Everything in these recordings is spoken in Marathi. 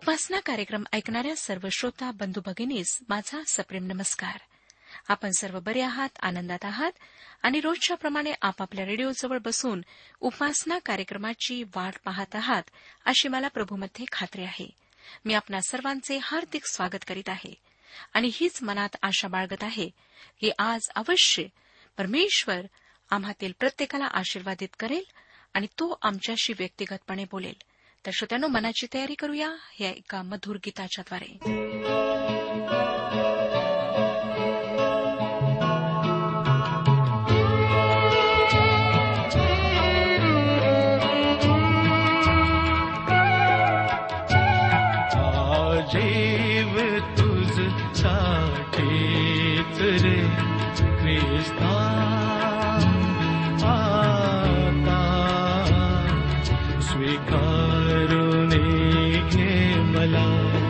उपासना कार्यक्रम ऐकणाऱ्या सर्व श्रोता बंधू भगिनीस माझा सप्रेम नमस्कार. आपण सर्व बरे आहात, आनंदात आहात आणि रोजच्या प्रमाणे आपापल्या रेडिओजवळ बसून उपासना कार्यक्रमाची वाट पाहत आहात अशी मला प्रभूमध्ये खात्री आहे. मी आपणा सर्वांचे हार्दिक स्वागत करीत आहे आणि हीच मनात आशा बाळगत आहे की आज अवश्य परमेश्वर आम्हातील प्रत्येकाला आशीर्वादित करेल आणि तो आमच्याशी व्यक्तिगतपणे बोलेल. तर श्रोत्यांनो, मनाची तयारी करूया या एका मधुर गीताच्याद्वारे. जीव तुझ साठीच रे ख्रिस्ता, आता स्वीकारून घे मला.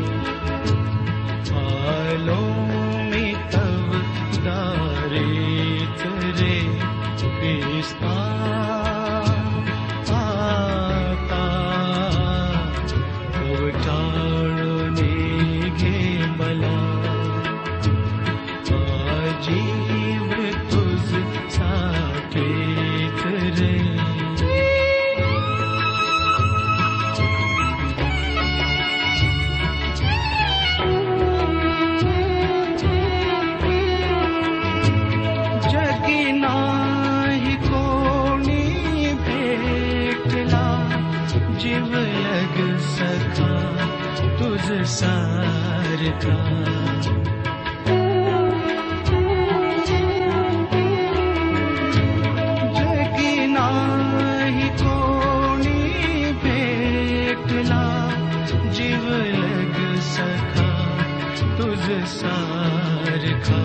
आलो मी तव दारीच रे ख्रिस्ता, आता कवटाळून घे मला. जीव तुझ साठीच रे. जगी नाही कोणी भेटला जीवलग सखा तुझ सारखा. जगी नाही कोणी भेटला जीवलग सखा तुझ सारखा.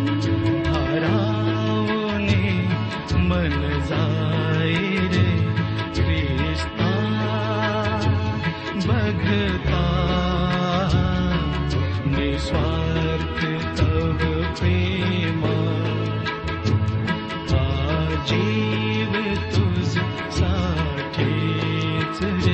हरावणे मन जाई रे ख्रिस्ता, बघता निस्वार्थ तव प्रेमा. जीव तुझ साठीच रे.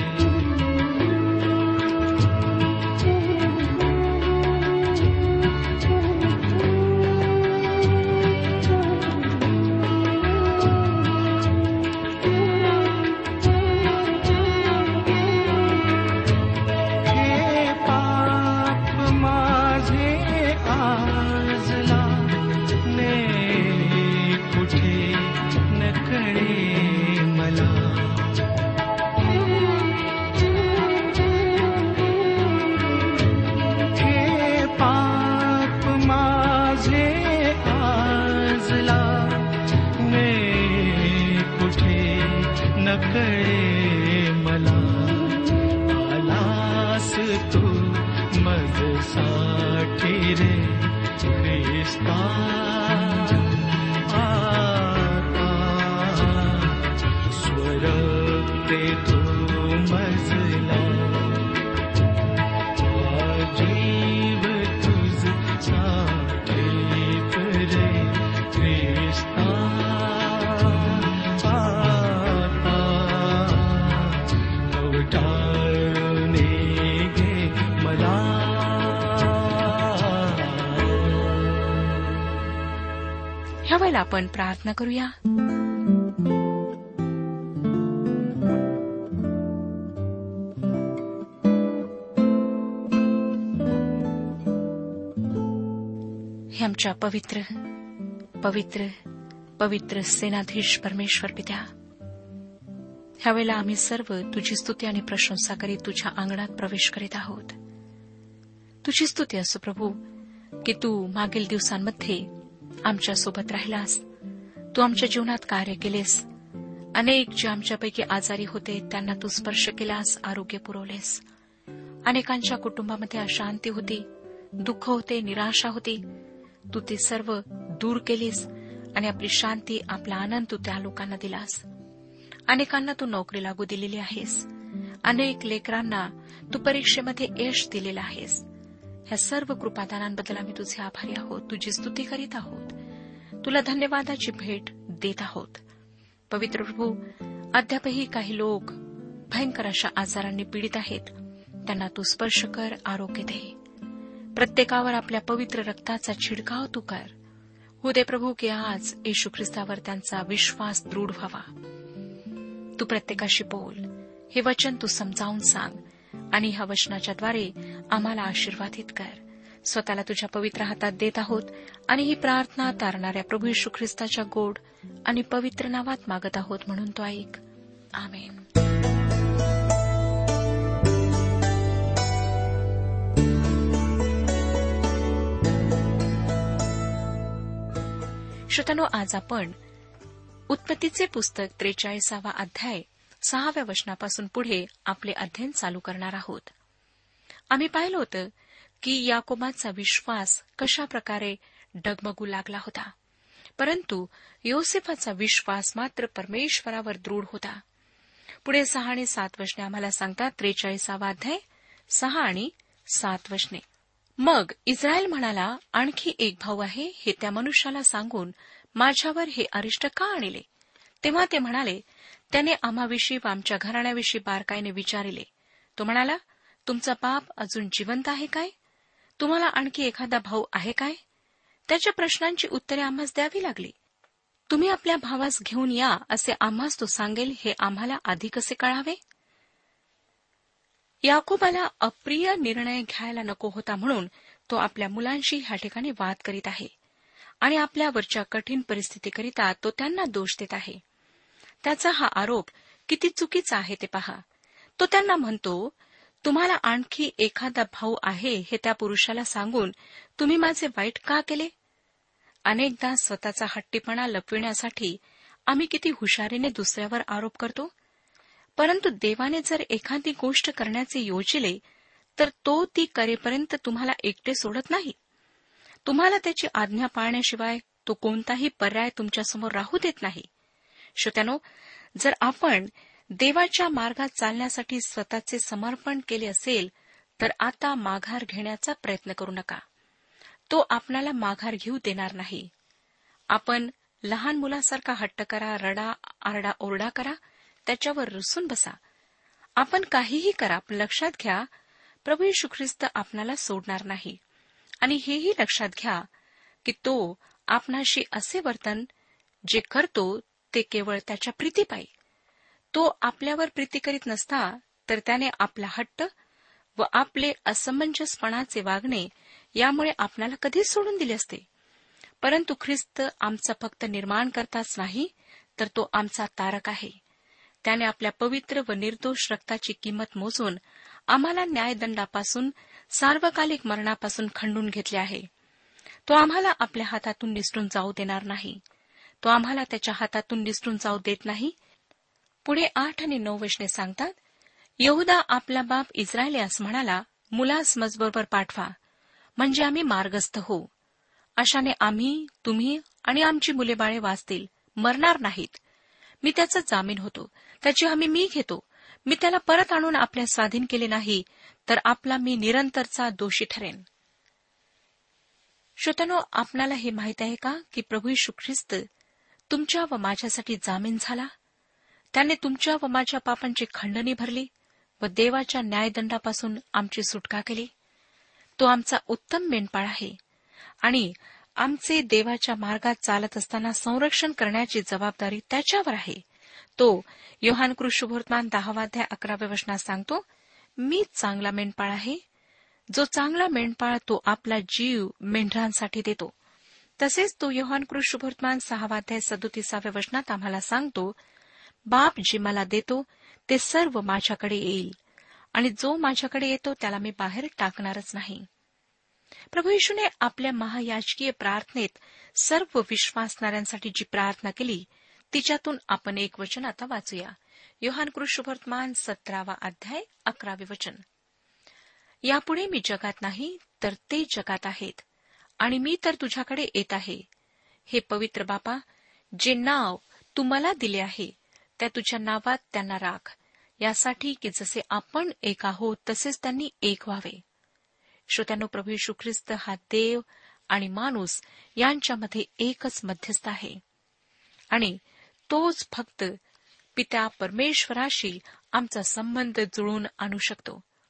नकळे मला. आलास तू मजसाठी रे ख्रिस्ता, आता स्वरते तू मजला. जीव तुझ साठीच रे ख्रिस्ता, ह्या वेळेला आपण प्रार्थना करूया. हे आमच्या पवित्र पवित्र पवित्र सेनाधीश परमेश्वर पित्या, ह्यावेळेला आम्ही सर्व तुझी स्तुती आणि प्रशंसा करीत तुझ्या अंगणात प्रवेश करीत आहोत. तुझी स्तुती असो प्रभू की तू मागील दिवसांमध्ये आमच्यासोबत राहिलास. तू आमच्या जीवनात कार्य केलेस. अनेक जे आमच्यापैकी आजारी होते त्यांना तू स्पर्श केलास, आरोग्य पुरवलेस. अनेकांच्या कुटुंबामध्ये अशांती होती, दुःख होते, निराशा होती. तू ते सर्व दूर केलीस आणि आपली शांती, आपला आनंद तू त्या लोकांना दिलास. अनेकांना तू नोकरी लागू दिलेली आहेस. अनेक लेकरांना तू परीक्षेमध्ये यश दिलेलं आहेस. ह्या सर्व कृपादानांबद्दल आम्ही तुझे आभारी आहोत. तुझी स्तुती करीत आहोत. तुला धन्यवादाची भेट देत आहोत. पवित्र प्रभू, अद्यापही काही लोक भयंकर अशा आजारांनी पीडित आहेत. त्यांना तू स्पर्श कर, आरोग्य दे. प्रत्येकावर आपल्या पवित्र रक्ताचा छिडकाव तू कर. हो दे प्रभू की आज येशू ख्रिस्तावर त्यांचा विश्वास दृढ व्हावा. तू प्रत्येकाशी बोल, हे वचन तू समजावून सांग आणि ह्या वचनाच्याद्वारे आम्हाला आशीर्वादित कर. स्वतःला तुझ्या पवित्र हातात देत आहोत आणि ही प्रार्थना तारणाऱ्या प्रभू येशू ख्रिस्ताच्या गोड आणि पवित्र नावात मागत आहोत म्हणून तो ऐक. आमेन. श्रोत्यानो, आज आपण उत्पत्तीचे पुस्तक 43 अध्याय 6 वचनापासून पुढे आपले अध्ययन चालू करणार आहोत. आम्ही पाहिलं होतं की याकोबाचा विश्वास कशा प्रकारे डगमगू लागला होता, परंतु योसेफाचा विश्वास मात्र परमेश्वरावर दृढ होता. पुढे 6 आणि 7 वचने आम्हाला सांगतात. 43 अध्याय 6 आणि 7 वचने. मग इस्रायल म्हणाला, आणखी एक भाऊ आहे, हे त्या मनुष्याला सांगून माझ्यावर हे अरिष्ट का आणले? तेव्हा ते म्हणाले, त्याने आम्हाविषयी व आमच्या घराण्याविषयी बारकाईने विचारिले. तो म्हणाला, तुमचा बाप अजून जिवंत आहे काय? तुम्हाला आणखी एखादा भाऊ आहे काय? त्याच्या प्रश्नांची उत्तरे आम्हास द्यावी लागली. तुम्ही आपल्या भावास घेऊन या असे आम्हास तो सांगेल, हे आम्हाला आधी कसे कळावे? याकोबाला अप्रिय निर्णय घ्यायला नको होता म्हणून तो आपल्या मुलांशी ह्या ठिकाणी वाद करीत आहे आणि आपल्यावरच्या कठीण परिस्थितीकरिता तो त्यांना दोष देत आहे. त्याचा हा आरोप किती चुकीचा आहे ते पहा. तो त्यांना म्हणतो, तुम्हाला आणखी एखादा भाऊ आहे हे त्या पुरुषाला सांगून तुम्ही माझे वाईट का केले? अनेकदा स्वतःचा हट्टीपणा लपविण्यासाठी आम्ही किती हुशारीने दुसऱ्यावर आरोप करतो. परंतु देवाने जर एखादी गोष्ट करण्याचे योजिले तर तो ती करेपर्यंत तुम्हाला एकटे सोडत नाही. तुम्हाला त्याची आज्ञा पाळण्याशिवाय तो कोणताही पर्याय तुमच्यासमोर राहू देत नाही. श्रोत्यानो, जर आपण देवाच्या मार्गात चालण्यासाठी स्वतःचे समर्पण केले असेल तर आता माघार घेण्याचा प्रयत्न करू नका. तो आपल्याला माघार घेऊ देणार नाही. आपण लहान मुलासारखा हट्ट करा, रडा, आरडा, ओरडा करा, त्याच्यावर रुसून बसा. आपण काहीही करा, पण लक्षात घ्या, प्रभू येशू ख्रिस्त आपणाला सोडणार नाही. आणि हेही लक्षात घ्या की तो आपणाशी असे वर्तन जे करतो ते केवळ त्याच्या प्रीतीपायी. तो आपल्यावर प्रीती करीत नसता तर त्याने आपला हट्ट व आपले असमंजसपणाचे वागणे यामुळे आपल्याला कधीच सोडून दिले असते. परंतु ख्रिस्त आमचा फक्त निर्माण करताच नाही, तर तो आमचा तारक आहे. त्याने आपल्या पवित्र व निर्दोष रक्ताची किंमत मोजून आम्हाला न्यायदंडापासून, सार्वकालिक मरणापासून खंडून घेतले आहे. तो आम्हाला आपल्या हातातून निसटून जाऊ देणार नाही. तो आम्हाला त्याच्या हातातून निसटून जाऊ देत नाही. पुढे 8 आणि 9 वचने सांगतात, यहुदा आपला बाप इस्रायल्यास म्हणाला, मुलास मजबरोबर पाठवा, म्हणजे आम्ही मार्गस्थ होऊ. अशाने आम्ही, तुम्ही आणि आमची मुले बाळे वाचतील, मरणार नाहीत. मी त्याचा जामीन होतो, त्याची हमी मी घेतो. मी त्याला परत आणून आपल्या स्वाधीन केले नाही तर आपला मी निरंतरचा दोषी ठरेन. श्रोत्यानो, आपणाला हे माहीत आहे का की प्रभू येशू ख्रिस्त तुमच्या व माझ्यासाठी जामीन झाला. त्याने तुमच्या व माझ्या पापांची खंडणी भरली व देवाच्या न्यायदंडापासून आमची सुटका केली. तो आमचा उत्तम मेंढपाळ आहे आणि आमचे देवाच्या मार्गात चालत असताना संरक्षण करण्याची जबाबदारी त्याच्यावर आहे. तो योहान शुभवर्तमान 10 अध्याय 11 वचनात सांगतो, मी चांगला मेंढपाळ आहे. जो चांगला मेंढपाळ तो आपला जीव मेंढरांसाठी देतो. तसेच तो योहान शुभवर्तमान 6 अध्याय 37 वचनात आम्हाला सांगतो, बाप जे मला देतो ते सर्व माझ्याकडे येईल आणि जो माझ्याकडे येतो त्याला मी बाहेर टाकणारच नाही. प्रभू येशूने आपल्या महायाजकीय प्रार्थनेत सर्व विश्वासणाऱ्यांसाठी जी प्रार्थना केली तिच्यातून आपण एक वचन आता वाचूया. योहान शुभवर्तमान 17 अध्याय 11 वचन. यापुढे मी जगात नाही तर ते जगात आहेत आणि मी तर तुझ्याकडे येत आहे. हे पवित्र बापा, जे नाव तू मला दिले आहे त्या तुझ्या नावात त्यांना राख, यासाठी की जसे आपण एक आहोत तसेच त्यांनी एक व्हावे. श्रोत्यांनो, प्रभू येशू ख्रिस्त हा देव आणि माणूस यांच्यामध्ये एकच मध्यस्थ आहे आणि तोच फक्त पित्या परमेश्वराशी आमचा संबंध जुळून आणू शकतो.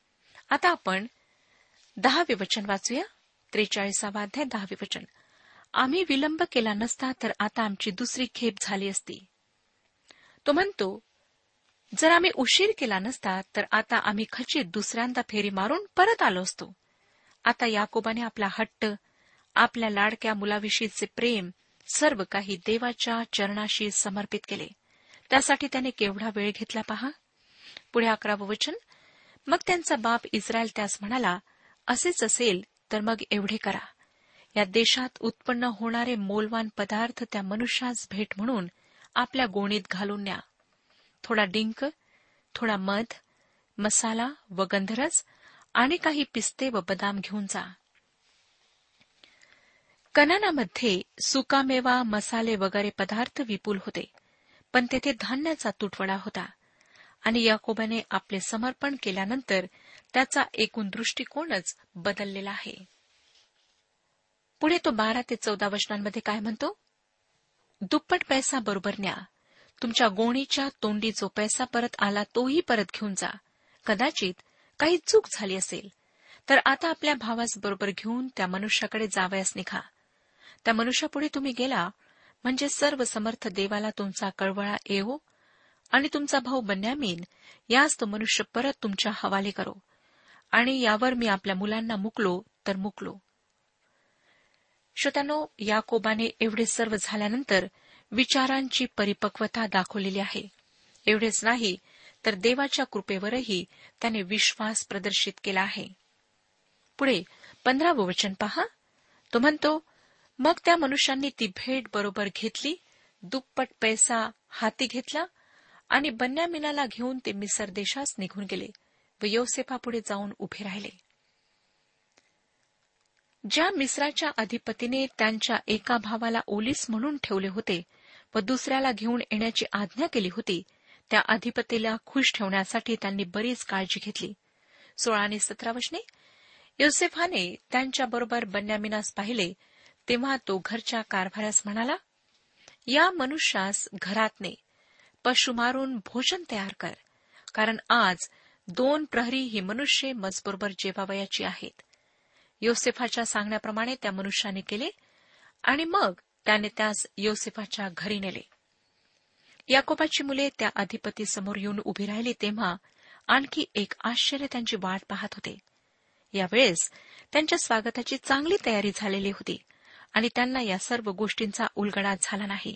आता आपण 10वे वचन वाचूया. 43वा अध्याय 10वे वचन. आम्ही विलंब केला नसता तर आता आमची दुसरी खेप झाली असती. तो म्हणतो, जर आम्ही उशीर केला नसता तर आता आम्ही खचित दुसऱ्यांदा फेरी मारून परत आलो असतो. आता याकोबाने आपला हट्ट, आपल्या लाडक्या मुलाविषयीचे प्रेम, सर्व काही देवाच्या चरणाशी समर्पित केले. त्यासाठी त्याने केवढा वेळ घेतला पहा. पुढे 11वे वचन. मग त्यांचा बाप इस्रायल त्यास म्हणाला, असेच असेल तर मग एवढे करा, या देशात उत्पन्न होणारे मोलवान पदार्थ त्या मनुष्यास भेट म्हणून आपल्या गोणीत घालून न्या. थोडा डिंक, थोडा मध, मसाला व गंधरस आणि काही पिस्ते व बदाम घेऊन जा. कनानामध्ये सुकामेवा, मसाले वगैरे पदार्थ विपुल होते, पण तेथे धान्याचा तुटवडा होता. आणि याकोबाने आपले समर्पण केल्यानंतर त्याचा एकूण दृष्टिकोनच बदललेला आहे. पुढे तो 12 ते 14 वचनांमध्ये काय म्हणतो? दुप्पट पैसा बरोबर न्या. तुमच्या गोणीच्या तोंडी जो पैसा परत आला तोही परत घेऊन जा. कदाचित काही चूक झाली असेल तर आता आपल्या भावास बरोबर घेऊन त्या मनुष्याकडे जावयास निघा. त्या मनुष्यापुढे तुम्ही गेला म्हणजे सर्व समर्थ देवाला तुमचा कळवळा येवो आणि तुमचा भाऊ बन्यामीन यास तो मनुष्य परत तुमच्या हवाले करो. आणि यावर मी आपल्या मुलांना मुकलो तर मुकलो. श्रोत्यानो, याकोबाने एवढे सर्व झाल्यानंतर विचारांची परिपक्वता दाखवलेली आहे. एवढेच नाही तर देवाच्या कृपेवरही त्याने विश्वास प्रदर्शित केला आहे. पुढे 15वे वचन पहा. तो म्हणतो, मग त्या मनुष्यांनी ती भेट बरोबर घेतली, दुप्पट पैसा हाती घेतला आणि बन्यामीनाला घेऊन ते मिसर देशास निघून गेले व योसेफापुढे जाऊन उभे राहिले. ज्या मिस्राच्या अधिपतीने त्यांच्या एका भावाला ओलीस म्हणून ठेवले होते व दुसऱ्याला घेऊन येण्याची आज्ञा केली होती, त्या अधिपतीला खुश ठेवण्यासाठी त्यांनी बरीच काळजी घेतली. 16 आणि 17 वचने. योसेफाने त्यांच्याबरोबर बन्यामीनास पाहिले तेव्हा तो घरच्या कारभाऱ्यास म्हणाला, या मनुष्यास घरात ने, पशु मारून भोजन तयार कर, कारण आज 2 प्रहरी ही मनुष्ये मजबरोबर जेवावयाची आहेत. योसेफाच्या सांगण्याप्रमाणे त्या मनुष्याने केले आणि मग त्याने त्यास योसेफाच्या घरी नेले. याकोबाची मुले त्या अधिपतीसमोर येऊन उभी राहिली तेव्हा आणखी एक आश्चर्य त्यांची वाट पाहत होते. यावेळेस त्यांच्या स्वागताची चांगली तयारी झालेली होती आणि त्यांना या सर्व गोष्टींचा उलगडा झाला नाही.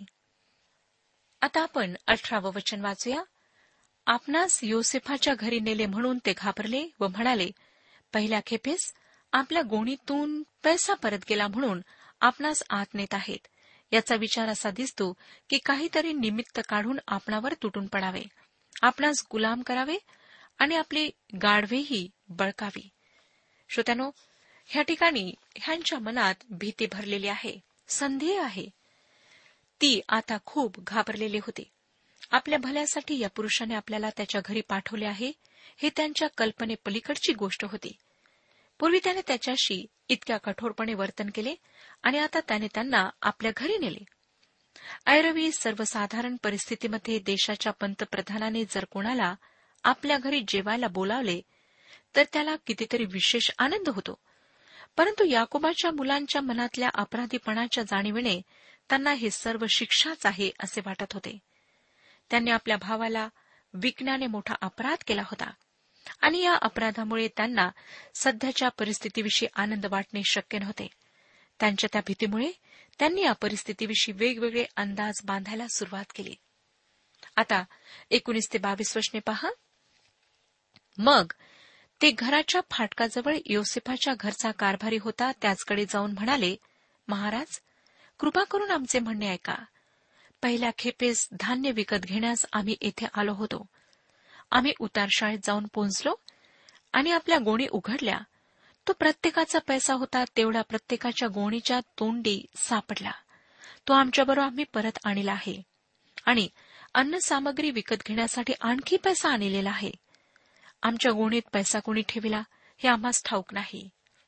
आता आपण 18वे वचन वाचूया. आपणास योसेफाच्या घरी नेले म्हणून ते घाबरले व म्हणाले, पहिल्या खेपेस आपल्या गोणीतून पैसा परत गेला म्हणून आपणास आत नेत आहेत. याचा विचार असा दिसतो की काहीतरी निमित्त काढून आपणावर तुटून पडावे, आपणास गुलाम करावे आणि आपली गाढवेही बळकावी. श्रोत्यानो, ह्या ठिकाणी ह्यांच्या मनात भीती भरलेली आहे, संदेह आहे. ती आता खूप घाबरलेली होती. आपल्या भल्यासाठी या पुरुषाने आपल्याला त्याच्या घरी पाठवले आहे हे त्यांच्या कल्पनेपलीकडची गोष्ट होती. पूर्वी त्याने त्याच्याशी इतक्या कठोरपणे वर्तन केले आणि आता त्याने त्यांना आपल्या घरी नेले. ऐरवी सर्वसाधारण परिस्थितीमध्ये देशाच्या पंतप्रधानाने जर कोणाला आपल्या घरी जेवायला बोलावले तर त्याला कितीतरी विशेष आनंद होतो. परंतु याकोबाच्या मुलांच्या मनातल्या अपराधीपणाच्या जाणीवेने त्यांना हे सर्व शिक्षाच आहे असे वाटत होते. त्यांनी आपल्या भावाला विकण्याने मोठा अपराध केला होता आणि या अपराधामुळे त्यांना सध्याच्या परिस्थितीविषयी आनंद वाटणे शक्य नव्हते. त्यांच्या त्या भीतीमुळे त्यांनी या परिस्थितीविषयी वेगवेगळे अंदाज बांधायला सुरुवात केली. आता 19 ते 22 वचने पहा. मग ते घराच्या फाटकाजवळ योसेफाच्या घरचा कारभारी होता त्याचकडे जाऊन म्हणाले, महाराज, कृपा करून आमचे म्हणणे ऐका. पहिल्या खेपेस धान्य विकत घेण्यास आम्ही येथे आलो होतो. आम्ही उतारशाळेत जाऊन पोहोचलो आणि आपल्या गोणी उघडल्या. तो प्रत्येकाचा पैसा होता तेवढा प्रत्येकाच्या गोणीच्या तोंडी सापडला. तो आमच्याबरोबर आम्ही परत आणला आहे आणि अन्नसामग्री विकत घेण्यासाठी आणखी पैसा आणलेला आहे. आमच्या गोणीत पैसा कोणी ठेविला हे आम्हास ठाऊक नाही.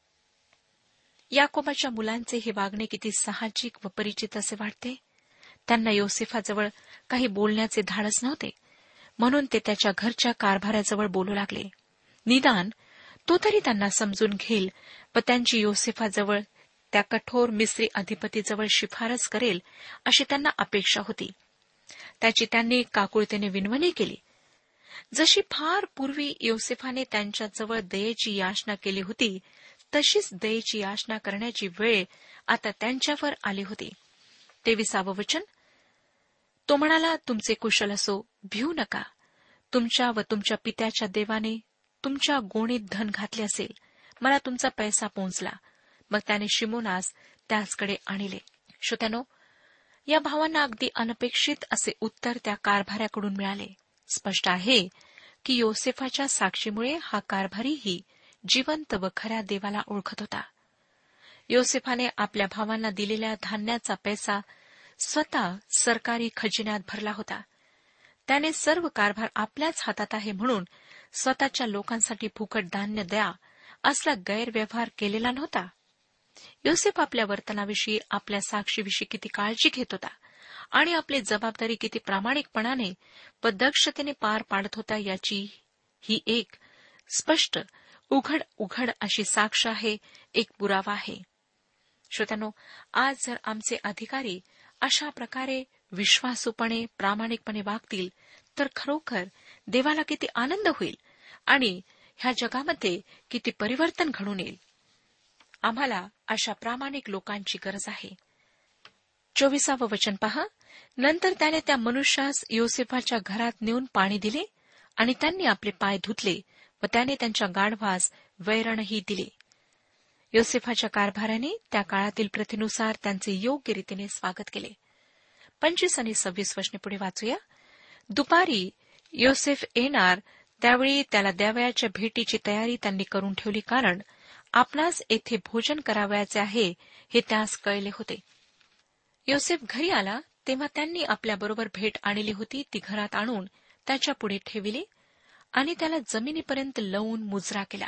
याकोबाच्या मुलांचे हे वागणे किती साहजिक व परिचित असे वाटते. त्यांना योसेफाजवळ काही बोलण्याचे धाडस नव्हते, म्हणून ते त्याच्या घरच्या कारभाराजवळ बोलू लागले. निदान तो तरी त्यांना समजून घेईल व त्यांची योसेफाजवळ, त्या कठोर मिस्री अधिपतीजवळ शिफारस करेल अशी त्यांना अपेक्षा होती. त्याची त्यांनी काकुळतेने विनवणी केली. जशी फार पूर्वी योसेफाने त्यांच्याजवळ दयेची याचना केली होती, तशीच दयेची याचना करण्याची वेळ आता त्यांच्यावर आली होती. 23 वचन. तो म्हणाला, तुमचे कुशल असो, भिवू नका. तुमच्या व तुमच्या पित्याच्या देवाने तुमच्या गोणीत धन घातले असेल. मला तुमचा पैसा पोहोचला. मग त्याने शिमोनास त्याचकडे आणले. श्रोत्यानो, या भावांना अगदी अनपेक्षित असे उत्तर त्या कारभाऱ्याकडून मिळाले. स्पष्ट आहे की योसेफाच्या साक्षीमुळे हा कारभारीही जिवंत व खऱ्या देवाला ओळखत होता. योसेफाने आपल्या भावांना दिलेल्या धान्याचा पैसा स्वतः सरकारी खजिन्यात भरला होता. त्याने सर्व कारभार आपल्याच हातात आहे म्हणून स्वतःच्या लोकांसाठी फुकट धान्य द्या असला गैरव्यवहार केलेला नव्हता. योसेफ आपल्या वर्तनाविषयी, आपल्या साक्षीविषयी किती काळजी घेत होता आणि आपली जबाबदारी किती प्रामाणिकपणाने व दक्षतेने पार पाडत होता याची ही एक स्पष्ट, उघड अशी साक्ष आहे, एक पुरावा आहे. श्रोत्यानो, आज जर आमचे अधिकारी अशा प्रकारे विश्वासूपणे, प्रामाणिकपणे वागतील तर खरोखर देवाला किती आनंद होईल आणि ह्या जगामध्ये किती परिवर्तन घडून येईल. आम्हाला अशा प्रामाणिक लोकांची गरज आहे. 24 वचन पहा. नंतर त्याने त्या मनुष्यास योसेफाच्या घरात नेऊन पाणी दिले आणि त्यांनी आपले पाय धुतले व त्याने त्यांच्या गाढवास वैरणही दिले. योसेफाच्या कारभाराने त्या काळातील प्रथेनुसार त्यांचे योग्य रीतीने स्वागत केले. 25 आणि 26 वचने पुढे वाचूया. दुपारी योसेफ येणार त्यावेळी त्याला द्यावयाच्या भेटीची तयारी त्यांनी करून ठेवली, कारण आपणास येथे भोजन करावयाचे आहे हे त्यास कळले होते. योसेफ घरी आला तेव्हा त्यांनी आपल्याबरोबर भेट आणली होती ती घरात आणून त्याच्या पुढे ठेविली आणि त्याला जमिनीपर्यंत लवून मुजरा केला.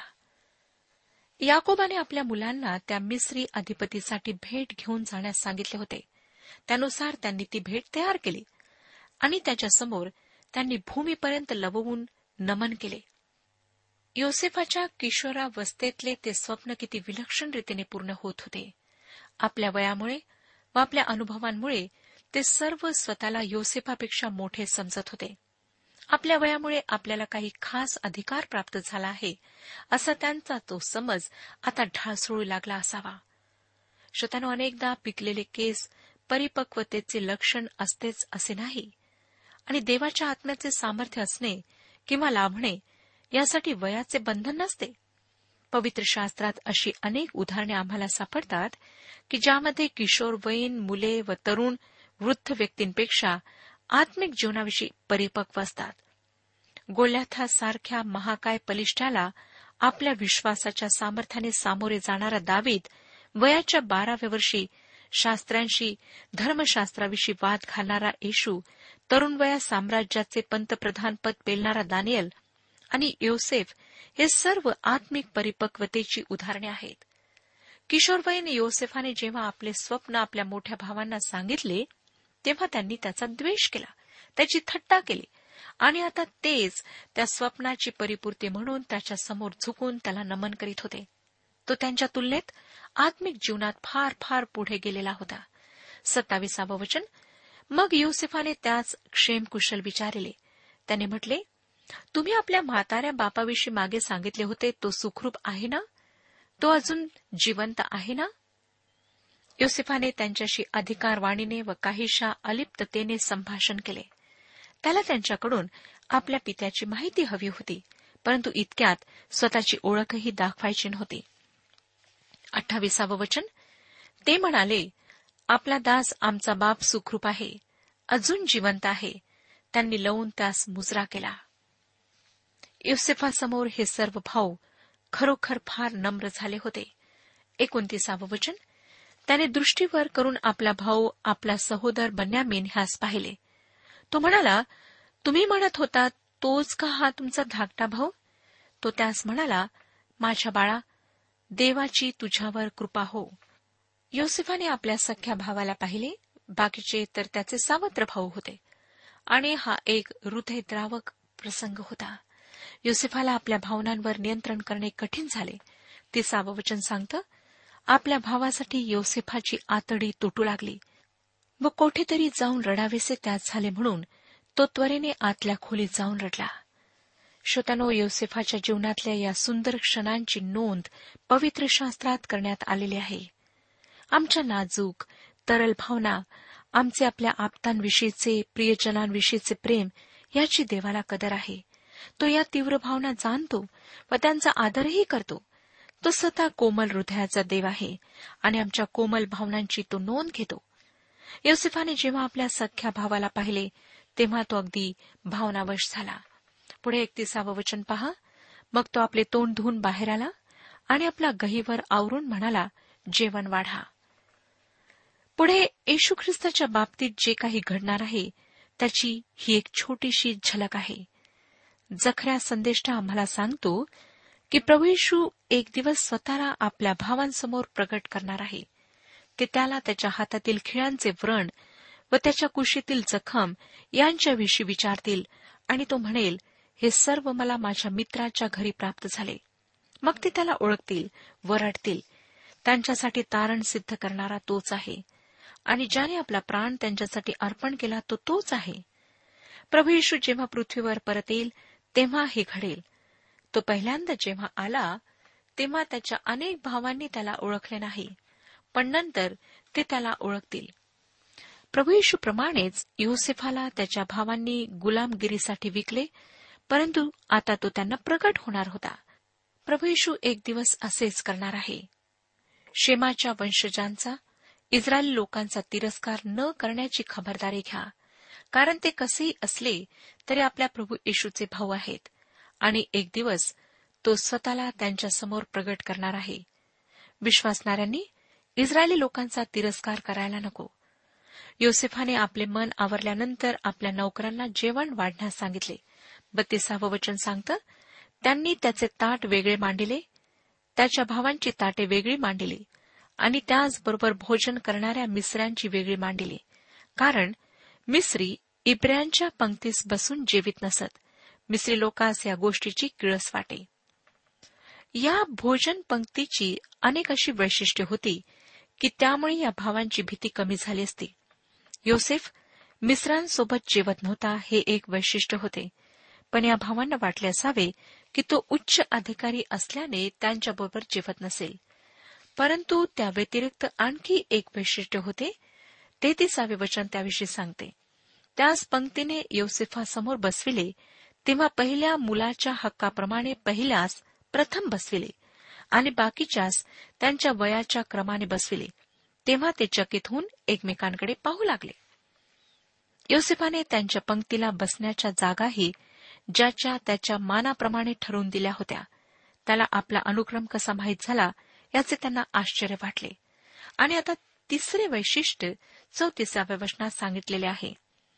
याकोबाने आपल्या मुलांना त्या मिस्री अधिपतीसाठी भेट घेऊन जाण्यास सांगितले होते. त्यानुसार त्यांनी ती भेट तयार केली आणि त्याच्यासमोर त्यांनी भूमीपर्यंत लवून नमन केले. योसेफाच्या किशोरावस्थेतले ते स्वप्न किती विलक्षण रीतीने पूर्ण होत होते. आपल्या वयामुळे व आपल्या अनुभवांमुळे ते सर्व स्वतःला योसेफापेक्षा मोठे समजत होते. आपल्या वयामुळे आपल्याला काही खास अधिकार प्राप्त झाला आहे असा त्यांचा तो समज आता ढासळू लागला असावा. श्रोत्यानो, अनेकदा पिकलेले केस परिपक्वतेचे लक्षण असतेच असे नाही आणि देवाच्या आत्म्याचे सामर्थ्य असणे किंवा लाभणे यासाठी वयाचे बंधन नसते. पवित्र शास्त्रात अशी अनेक उदाहरणे आम्हाला सापडतात की ज्यामध्ये किशोरवयीन मुले व तरुण वृद्ध व्यक्तींपेक्षा आत्मिक जीवनाविषयी परिपक्व असतात. गोल्याथासारख्या महाकाय बलिष्ठाला आपल्या विश्वासाच्या सामर्थ्याने सामोरे जाणारा दावीद, वयाच्या 12व्या वर्षी शास्त्रांशी, धर्मशास्त्राविषयी वाद घालणारा येशू, तरुण वयात साम्राज्याचे पंतप्रधान पद पेलणारा दानियल आणि योसेफ हे सर्व आत्मिक परिपक्वतेची उदाहरणे आहेत. किशोरवयीन योसेफाने जेव्हा आपले स्वप्न आपल्या मोठ्या भावांना सांगितले तेव्हा त्यांनी त्याचा द्वेष केला, त्याची थट्टा केली आणि आता तेच त्या स्वप्नाची परिपूर्ती म्हणून त्याच्यासमोर झुकून त्याला नमन करीत होते. तो त्यांच्या तुलनेत आत्मिक जीवनात फार फार पुढे गेलेला होता. 27 वचन. मग योसेफाने त्याच क्षेमकुशल विचारले. त्याने म्हटले, तुम्ही आपल्या म्हाताऱ्या बापाविषयी मागे सांगितले होते तो सुखरूप आहे ना? तो अजून जिवंत आहे ना? योसेफाने त्यांच्याशी अधिकारवाणीने व काहीशा अलिप्ततेने संभाषण केले. त्याला त्यांच्याकडून आपल्या पित्याची माहिती हवी होती, परंतु इतक्यात स्वतःची ओळखही दाखवायची नव्हती. 28 वचन. ते म्हणाले, आपला दास आमचा बाप सुखरूप आहे, अजून जिवंत आहे. त्यांनी लावून त्यास मुजरा केला. योसेफासमोर हे सर्व भाऊ खरोखर फार नम्र झाले होते. 29 वचन. त्याने दृष्टीवर करून आपला भाऊ, आपला सहोदर बन्यामीन ह्यास पाहिले. तो म्हणाला, तुम्ही म्हणत होता तोच का हा तुमचा धाकटा भाऊ? तो त्यास म्हणाला, माझ्या बाळा, देवाची तुझ्यावर कृपा हो. योसेफाने आपल्या सख्या भावाला पाहिले, बाकीचे तर त्याचे सावत्र भाऊ होते आणि हा एक हृदयद्रावक प्रसंग होता. योसेफाला आपल्या भावनांवर नियंत्रण करणे कठीण झाले. 30 वचन सांगतं, आपल्या भावासाठी योसेफाची आतडी तुटू लागली व कोठेतरी जाऊन रडावेसे त्यात झाले म्हणून तो त्वरेने आतल्या खोलीत जाऊन रडला. श्रोत्यानो, योसेफाच्या जीवनातल्या या सुंदर क्षणांची नोंद पवित्र शास्त्रात करण्यात आलेली आहे. आमच्या नाजूक तरल भावना, आमचे आपल्या आप्तांविषयीचे, प्रियजनांविषयीचे प्रेम याची देवाला कदर आहे. तो या तीव्र भावना जाणतो व त्यांचा आदरही करतो. तो स्वतः कोमल हृदयाचा देव आहे आणि आमच्या कोमल भावनांची तो नोंद घेतो. योसेफाने जेव्हा आपल्या सख्या भावाला पाहिले तेव्हा तो अगदी भावनावश झाला. पुढे 31 वचन पहा. मग तो आपले तोंड धुवून बाहेर आला आणि आपला गहीवर आवरून म्हणाला, जेवण वाढा. पुढे येशू ख्रिस्ताच्या बाबतीत जे काही घडणार आहे त्याची ही एक छोटीशी झलक आहे. जखऱ्या संदेष्टा आम्हाला सांगतो की प्रभू येशू एक दिवस स्वतःला आपल्या भावांसमोर प्रगट करणार आहे. ते त्याला त्याच्या हातातील खिळ्यांचे व्रण व त्याच्या कुशीतील जखम यांच्याविषयी विचारतील आणि तो म्हणेल, हे सर्व मला माझ्या मित्राच्या घरी प्राप्त झाले. मग ते त्याला ओळखतील व रडतील. त्यांच्यासाठी तारण सिद्ध करणारा तोच आहे आणि ज्याने आपला प्राण त्यांच्यासाठी अर्पण केला तो तोच आहे. प्रभू येशू जेव्हा पृथ्वीवर परत येईल तेव्हा हे घडेल. तो पहिल्यांदा जेव्हा आला तेव्हा त्याच्या अनेक भावांनी त्याला ओळखले नाही, पण नंतर ते त्याला ओळखतील. प्रभू येशूप्रमाणेच योसेफाला त्याच्या भावांनी गुलामगिरीसाठी विकले, परंतु आता तो त्यांना प्रगट होणार होता. प्रभू येशू एक दिवस असेच करणार आहे. शेमाच्या वंशजांचा, इस्रायली लोकांचा तिरस्कार न करण्याची खबरदारी घ्या, कारण ते कसेही असले तरी आपल्या प्रभू येशूचे भाऊ आहेत आणि एक दिवस तो स्वतःला त्यांच्यासमोर प्रगट करणार आहे. विश्वासणाऱ्यांनी इस्रायली लोकांचा तिरस्कार करायला नको. योसेफाने आपले मन आवरल्यानंतर आपल्या नोकरांना जेवण वाढण्यास सांगितले. 32 वचन सांगतं, त्यांनी त्याचे ताट वेगळे मांडिले, त्याच्या भावांची ताटे वेगळी मांडिली आणि त्याचबरोबर भोजन करणाऱ्या मिस्र्यांची वेगळी मांडिली, कारण मिस्री इब्र्यांच्या पंक्तीस बसून जेवित नसत. मिस्री लोकांस या गोष्टीची किळस वाटे. या भोजन पंक्तीची अनेक अशी वैशिष्ट्ये होती की त्यामुळे या भावांची भीती कमी झाली असती. योसेफ मिस्रांसोबत जेवत नव्हता हे एक वैशिष्ट्य होते, पण या भावांना वाटले असावे की तो उच्च अधिकारी असल्याने त्यांच्याबरोबर जेवत नसेल. परंतु त्या व्यतिरिक्त आणखी एक वैशिष्ट्य होते. 33 वचन त्याविषयी सांगते. त्याच पंक्तीने योसेफासमोर बसविले तेव्हा पहिल्या मुलाच्या हक्काप्रमाणे पहिल्यास प्रथम बसविले आणि बाकीच्यास त्यांच्या वयाच्या क्रमाने बसविले. तेव्हा ते चकित होऊन एकमेकांकडे पाहू लागले. योसेफाने त्यांच्या पंक्तीला बसण्याच्या जागाही ज्याच्या त्याच्या मानाप्रमाणे ठरवून दिल्या होत्या. त्याला आपला अनुक्रम कसा माहीत झाला याचे त्यांना आश्चर्य वाटले. आणि आता तिसरे वैशिष्ट्य 34 वचनात सांगितलेले आहे.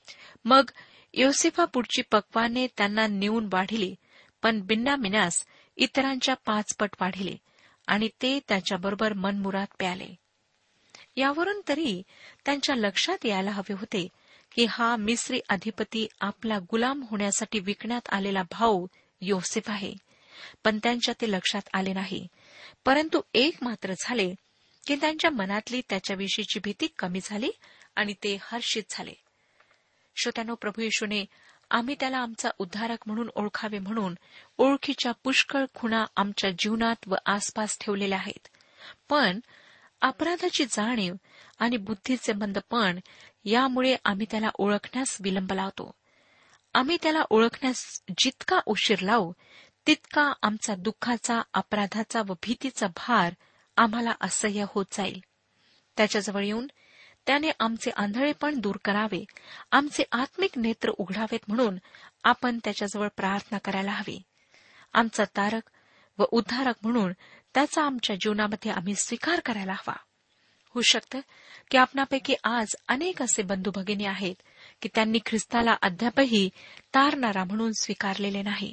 मग योसेफा पुढची पक्वाने त्यांना नेऊन वाढिली, पण बिन्यामिनास इतरांच्या 5 पट वाढिले आणि ते त्याच्याबरोबर मनमुराद प्याले. यावरून तरी त्यांच्या लक्षात यायला हवे होते की हा मिस्री अधिपती आपला गुलाम होण्यासाठी विकण्यात आलेला भाऊ योसेफ आहे, पण त्यांच्या ते लक्षात आले नाही. परंतु एक मात्र झाले की त्यांच्या मनातली त्याच्याविषयीची भीती कमी झाली आणि ते हर्षित झाले. श्रोत्यानो, प्रभू येशूने आम्ही त्याला आमचा उद्धारक म्हणून ओळखावे म्हणून ओळखीच्या पुष्कळ खुणा आमच्या जीवनात व आसपास ठेवलेल्या आहेत. पण अपराधाची जाणीव आणि बुद्धीचे मंदपण यामुळे आम्ही त्याला ओळखण्यास विलंब लावतो. आम्ही त्याला ओळखण्यास जितका उशीर लावू तितका आमचा दुःखाचा, अपराधाचा व भीतीचा भार आम्हाला असह्य होत जाईल. त्याच्याजवळ येऊन त्याने आमचे आंधळेपण दूर करावे, आमचे आत्मिक नेत्र उघडावेत म्हणून आपण त्याच्याजवळ प्रार्थना करायला हवी. आमचा तारक व उद्धारक म्हणून त्याचा आमच्या जीवनामध्ये आम्ही स्वीकार करायला हवा. होऊ शकतं की आपणापैकी आज अनेक असे बंधू भगिनी आहेत की त्यांनी ख्रिस्ताला अद्यापही तारणारा म्हणून स्वीकारलेले नाही.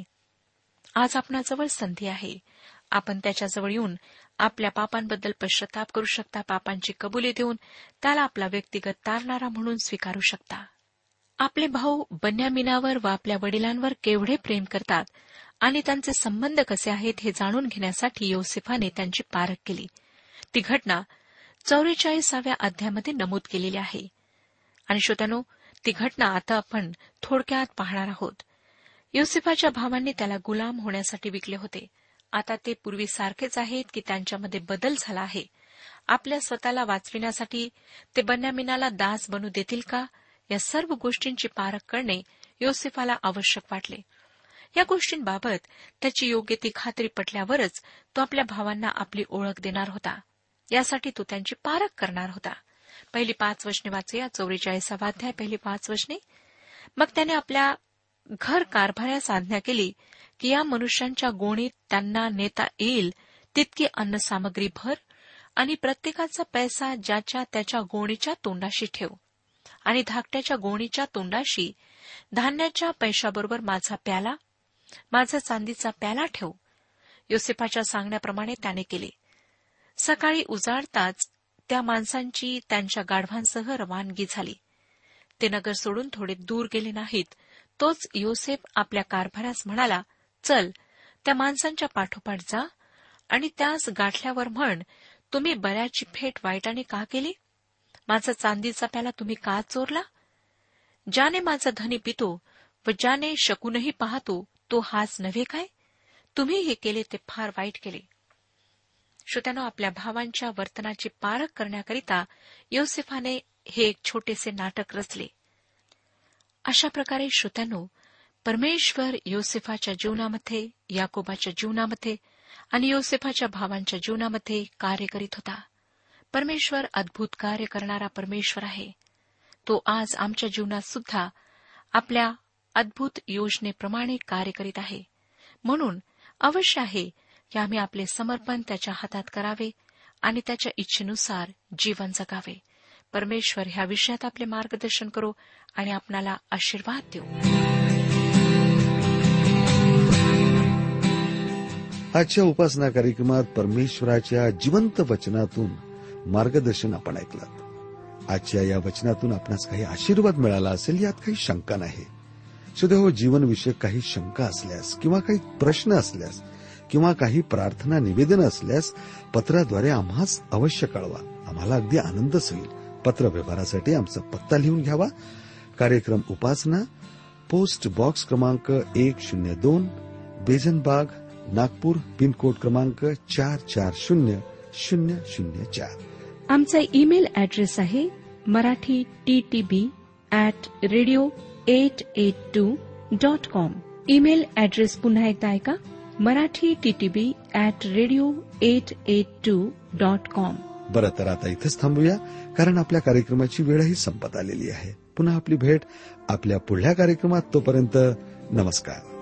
आज आपणाजवळ संधी आहे. आपण त्याच्याजवळ येऊन आपल्या पापांबद्दल पश्चाताप करू शकता, पापांची कबुली देऊन त्याला आपला व्यक्तिगत तारणारा म्हणून स्वीकारू शकता. आपले भाऊ बन्यामिनावर व आपल्या वडिलांवर केवढे प्रेम करतात आणि त्यांचे संबंध कसे आहेत हे जाणून घेण्यासाठी योसेफाने त्यांची पारख केली. ती घटना 44व्या अध्यायामध्ये नमूद केलेली आहे. आणि श्रोत्यानो, ती घटना आता आपण थोडक्यात पाहणार आहोत. योसेफाच्या भावांनी त्याला गुलाम होण्यासाठी विकले होते. आता ते पूर्वीसारखेच आहेत की त्यांच्यामध्ये बदल झाला आहे. आपल्या स्वतःला वाचविण्यासाठी ते बन्यामीनाला दास बनू देतील का, या सर्व गोष्टींची पारख करणे योसेफाला आवश्यक वाटले. या गोष्टींबाबत त्याची योग्य ती खात्री पटल्यावरच तो आपल्या भावांना आपली ओळख देणार होता. यासाठी तो त्यांची पारख करणार होता. पहिली 5 वचने वाचूया. 44वा अध्याय, पहिली 5 वचने. मग त्याने आपल्या घर कारभाऱ्यास आज्ञा केली की या मनुष्यांच्या गोणीत त्यांना नेता येईल तितकी अन्नसामग्री भर आणि प्रत्येकाचा पैसा ज्याच्या त्याच्या गोणीच्या तोंडाशी ठेव आणि धाकट्याच्या गोणीच्या तोंडाशी धान्याच्या पैशाबरोबर माझा प्याला, माझा चांदीचा प्याला ठेव. योसेफाच्या सांगण्याप्रमाणे त्याने केले. सकाळी उजाडताच त्या माणसांची त्यांच्या गाढवांसह रवानगी झाली. ते नगर सोडून थोडे दूर गेले नाहीत. तोच योसेफ आपल्या कारभारास म्हणाला, चल, त्या माणसांच्या पाठोपाठ जा आणि त्यास गाठल्यावर म्हण, तुम्ही बऱ्याची फेट वाईटाने का केली? माझा चांदीचा प्याला तुम्ही का चोरला? ज्याने माझा धनी पितो व ज्याने शकूनही पाहतो तो हाच नव्हे काय? तुम्ही हे केले ते फार वाईट केले. श्रोत्यानो, आपल्या भावांच्या वर्तनाची पारख करण्याकरिता योसेफाने हे एक छोटेसे नाटक रचले. अशा प्रकारे श्रोत्यानो, परमेश्वर योसेफाच्या जीवनामध्ये, याकोबाच्या जीवनामध्ये आणि योसेफाच्या भावांच्या जीवनामध्ये कार्य करीत होता. परमेश्वर अद्भुत कार्य करणारा परमेश्वर आहे. तो आज आमच्या जीवनात सुद्धा आपल्या अद्भुत योजनेप्रमाणे कार्य करीत आहे. म्हणून अवश्य आहे की आम्ही आपले समर्पण त्याच्या हातात करावे आणि त्याच्या इच्छेनुसार जीवन जगावे. परमेश्वर ह्या विषयात आपले मार्गदर्शन करो आणि आपणाला आशीर्वाद देऊ. आजच्या उपासना कार्यक्रमात परमेश्वराच्या जिवंत वचनातून मार्गदर्शन आपण ऐकलं. आजच्या या वचनातून आपणास काही आशीर्वाद मिळाला असेल यात काही शंका नाही. सुदैव जीवनविषयक काही शंका असल्यास किंवा काही प्रश्न असल्यास किंवा काही प्रार्थना निवेदन असल्यास पत्राद्वारे आम्हास अवश्य कळवा. आम्हाला अगदी आनंदच होईल. पत्र व्यवहारासाठी आमचा पत्ता लिहून घ्यावा. कार्यक्रम उपासना, पोस्ट बॉक्स क्रमांक 102, बेजनबाग, नागपूर, पिनकोड क्रमांक 440004. आमचा ईमेल ॲड्रेस आहे marathi@radio882.com. ईमेल ॲड्रेस पुन्हा एकदा ऐका, marathi@radio882.com. बरं, तर आता इथंच थांबूया, कारण आपल्या कार्यक्रमाची वेळही संपत आलेली आहे. पुन्हा आपली भेट आपल्या पुढल्या कार्यक्रमात. तोपर्यंत नमस्कार.